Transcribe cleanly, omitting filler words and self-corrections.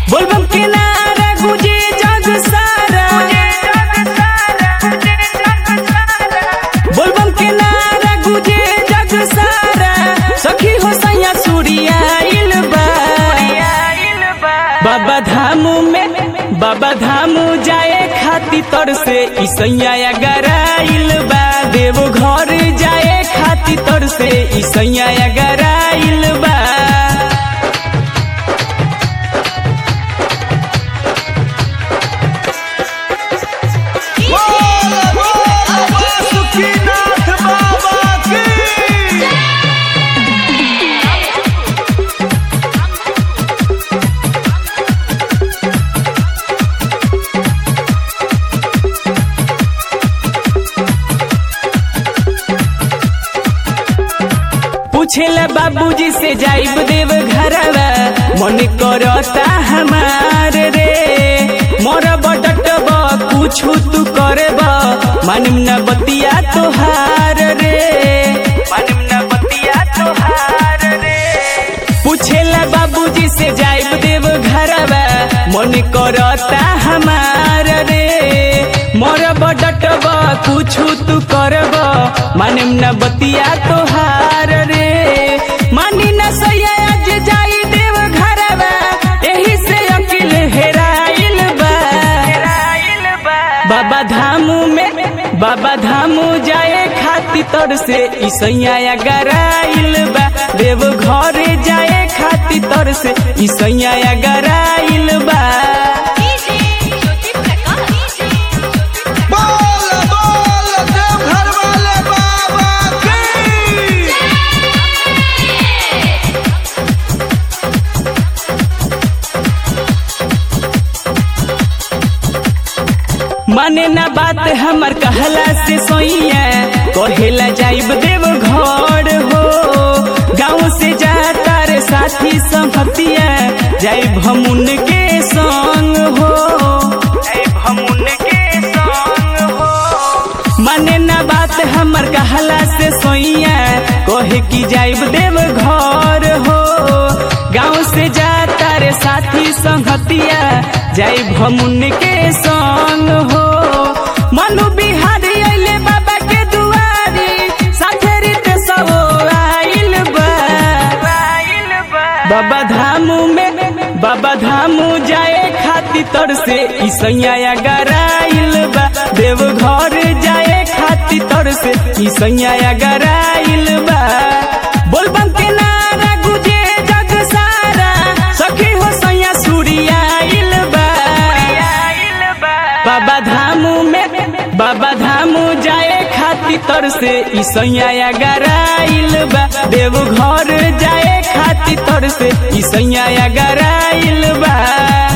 बोलबम के नारा गुजे जग सारा, बोलबम के नारा गुजे जग सारा। सखी हो सैया सूर्या इलबा बाबा धामू में, बाबा धामू जाए खाती तर से ईसैया गराइल बा। देव घर जाए खाती तर से ईसैया गराइल बा। पूछेला बाबूजी से जाइब देव घरवा, मन करता हमार रे। मोरा बटटब कुछु तू करब, मानिम न बतिया तोहार रे, मानिम न बतिया तोहार रे। पूछेला बाबूजी से जाइब देव घरवा, मन करता हमार रे। मोरा बटटब कुछु तू करब, मानिम न बतिया तोहार रे। मानी न सैया आज जाई देव घरवा, एही से अकिल हेराइल बा। बाबा धामू में, बाबा धामू जाए खाती तर से ईसैया गराइल बा। देव घर जाए खाती तर से ईसैया गराइल बा। माने ना बात हमर कहला से सोइया, कहेला जाइब देव घर हो। गाँव से जाता रे साथी संगतिया, जाइब हम उनके संग हो, जाइब हम उनके संग हो। माने ना बात हमर कहला से सोइया, कहे कि जाइब देव घर हो। गाँव से जाता रे साथी संगतिया, जाइब हम उनके संग हो। मनु बिहारी अइले बाबा के दुआरी, साथे रीते सब आइल बा। बाबा धामू में, बाबा धामू जाए खाती तर से ईसैया गराइल बा। देव घर जाए खाती तर से ईसैया गराइल बा। बोलबम के नारा गुजे जग सारा, सखी हो सैया सूर्या इलबा। बाबा धामू में, बाबा धामू जाए खाती तर से ईसैया गराइल बा। देव घर जाए खाती तर से ईसैया गराइल बा।